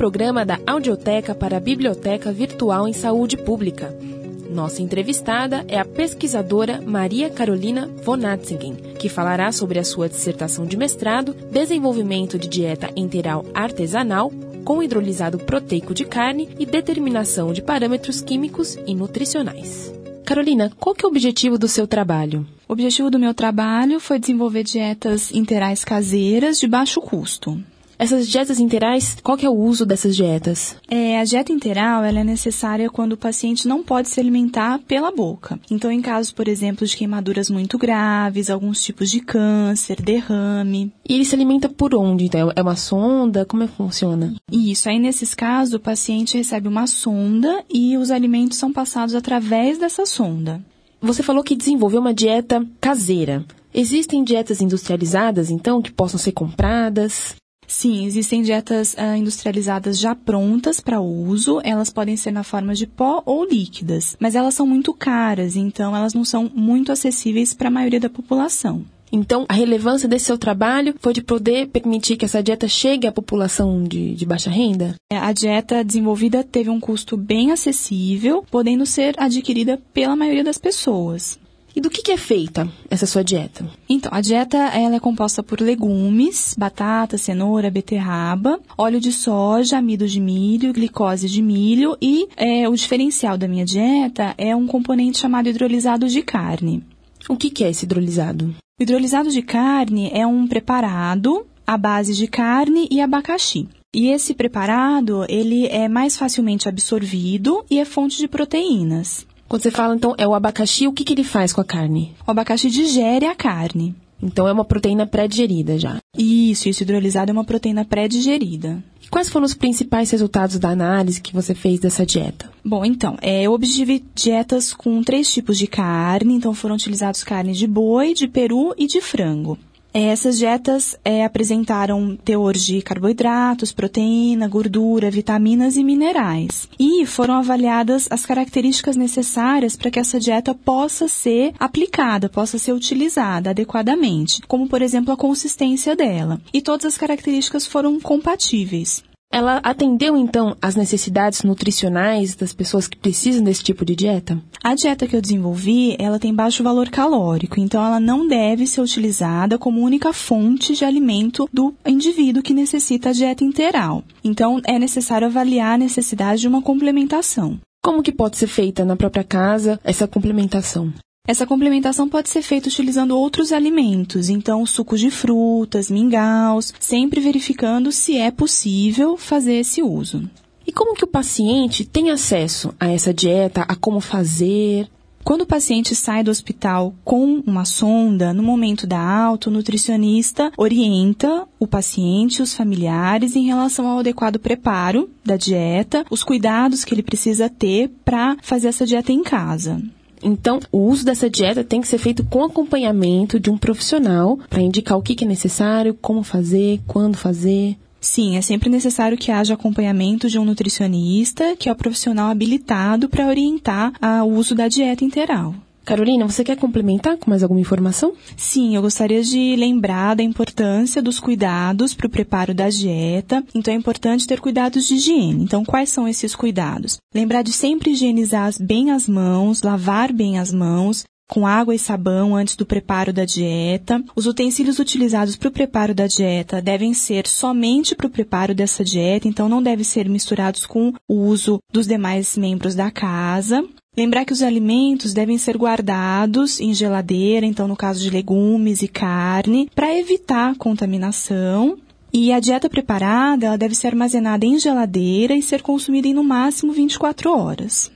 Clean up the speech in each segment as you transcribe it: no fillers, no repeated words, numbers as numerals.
programa da Audioteca para a Biblioteca Virtual em Saúde Pública. Nossa entrevistada é a pesquisadora Maria Carolina von Atzingen, que falará sobre a sua dissertação de mestrado, desenvolvimento de dieta enteral artesanal, com hidrolisado proteico de carne e determinação de parâmetros químicos e nutricionais. Carolina, qual que é o objetivo do seu trabalho? O objetivo do meu trabalho foi desenvolver dietas interais caseiras de baixo custo. Essas dietas interais, qual que é o uso dessas dietas? A dieta interal ela é necessária quando o paciente não pode se alimentar pela boca. Então, em casos, por exemplo, de queimaduras muito graves, alguns tipos de câncer, derrame. E ele se alimenta por onde? Então, é uma sonda? Como é que funciona? Isso, aí nesses casos o paciente recebe uma sonda e os alimentos são passados através dessa sonda. Você falou que desenvolveu uma dieta caseira. Existem dietas industrializadas, então, que possam ser compradas? Sim, existem dietas industrializadas já prontas para uso. Elas podem ser na forma de pó ou líquidas, mas elas são muito caras, então elas não são muito acessíveis para a maioria da população. Então, a relevância desse seu trabalho foi de poder permitir que essa dieta chegue à população de baixa renda? A dieta desenvolvida teve um custo bem acessível, podendo ser adquirida pela maioria das pessoas. E do que é feita essa sua dieta? Então, a dieta ela é composta por legumes, batata, cenoura, beterraba, óleo de soja, amido de milho, glicose de milho e o diferencial da minha dieta é um componente chamado hidrolisado de carne. O que é esse hidrolisado? O hidrolisado de carne é um preparado à base de carne e abacaxi. E esse preparado, ele é mais facilmente absorvido e é fonte de proteínas. Quando você fala, então, é o abacaxi, o que ele faz com a carne? O abacaxi digere a carne. Então, é uma proteína pré-digerida já? Isso hidrolisado é uma proteína pré-digerida. E quais foram os principais resultados da análise que você fez dessa dieta? Bom, então, eu obtive dietas com 3 tipos de carne, então foram utilizados carne de boi, de peru e de frango. Essas dietas apresentaram teor de carboidratos, proteína, gordura, vitaminas e minerais. E foram avaliadas as características necessárias para que essa dieta possa ser aplicada, possa ser utilizada adequadamente, como, por exemplo, a consistência dela. E todas as características foram compatíveis. Ela atendeu, então, às necessidades nutricionais das pessoas que precisam desse tipo de dieta? A dieta que eu desenvolvi, ela tem baixo valor calórico, então ela não deve ser utilizada como única fonte de alimento do indivíduo que necessita a dieta integral. Então, é necessário avaliar a necessidade de uma complementação. Como que pode ser feita na própria casa essa complementação? Essa complementação pode ser feita utilizando outros alimentos, então sucos de frutas, mingaus, sempre verificando se é possível fazer esse uso. E como que o paciente tem acesso a essa dieta, a como fazer? Quando o paciente sai do hospital com uma sonda, no momento da alta, o nutricionista orienta o paciente e os familiares em relação ao adequado preparo da dieta, os cuidados que ele precisa ter para fazer essa dieta em casa. Então, o uso dessa dieta tem que ser feito com acompanhamento de um profissional para indicar o que é necessário, como fazer, quando fazer. Sim, é sempre necessário que haja acompanhamento de um nutricionista, que é o profissional habilitado para orientar o uso da dieta integral. Carolina, você quer complementar com mais alguma informação? Sim, eu gostaria de lembrar da importância dos cuidados para o preparo da dieta. Então, é importante ter cuidados de higiene. Então, quais são esses cuidados? Lembrar de sempre higienizar bem as mãos, lavar bem as mãos, com água e sabão antes do preparo da dieta. Os utensílios utilizados para o preparo da dieta devem ser somente para o preparo dessa dieta, então não devem ser misturados com o uso dos demais membros da casa. Lembrar que os alimentos devem ser guardados em geladeira, então no caso de legumes e carne, para evitar contaminação. E a dieta preparada ela deve ser armazenada em geladeira e ser consumida em no máximo 24 horas.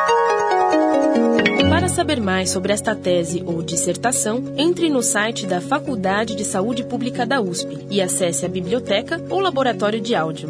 Para saber mais sobre esta tese ou dissertação, entre no site da Faculdade de Saúde Pública da USP e acesse a biblioteca ou laboratório de áudio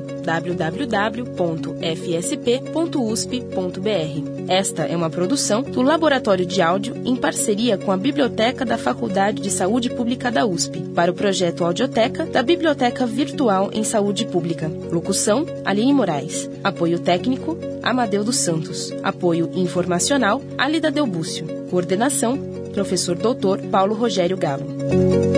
www.fsp.usp.br. Esta é uma produção do Laboratório de Áudio em parceria com a Biblioteca da Faculdade de Saúde Pública da USP, para o projeto Audioteca da Biblioteca Virtual em Saúde Pública. Locução, Aline Moraes. Apoio técnico, Amadeu dos Santos. Apoio informacional, Alida Delbúcio. Coordenação, Professor Dr. Paulo Rogério Galo.